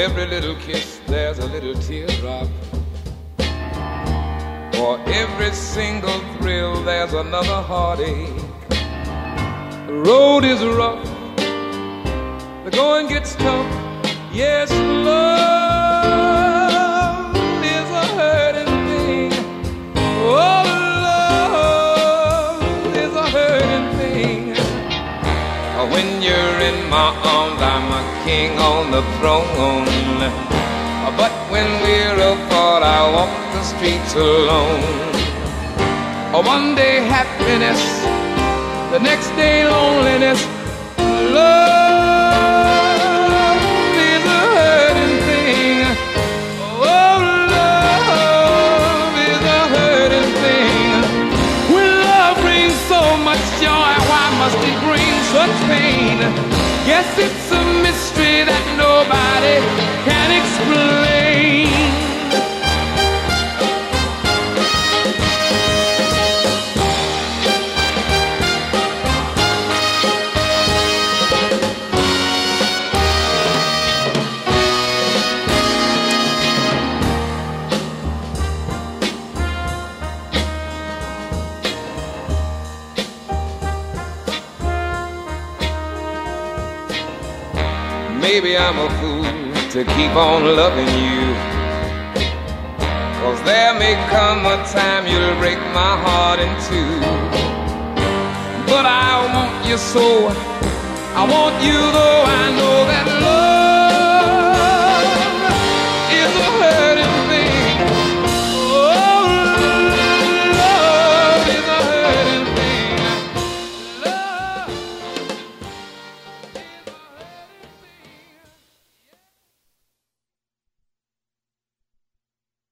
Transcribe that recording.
every little kiss there's a little teardrop. For every single thrill there's another heartache. The road is rough, the going gets tough. Yes, love is a hurting thing. Oh, love is a hurting thing. When you're in my arms, I'm a king on the throne. But when we're apart, I walk the streets alone. One day happiness, the next day loneliness. Love is a hurting thing. Oh, love is a hurting thing. When love brings so much joy, why must it bring such pain? Guess it's a mystery that nobody can explain. Maybe I'm a fool to keep on loving you, 'cause there may come a time you'll break my heart in two. But I want you so, I want you though I know that love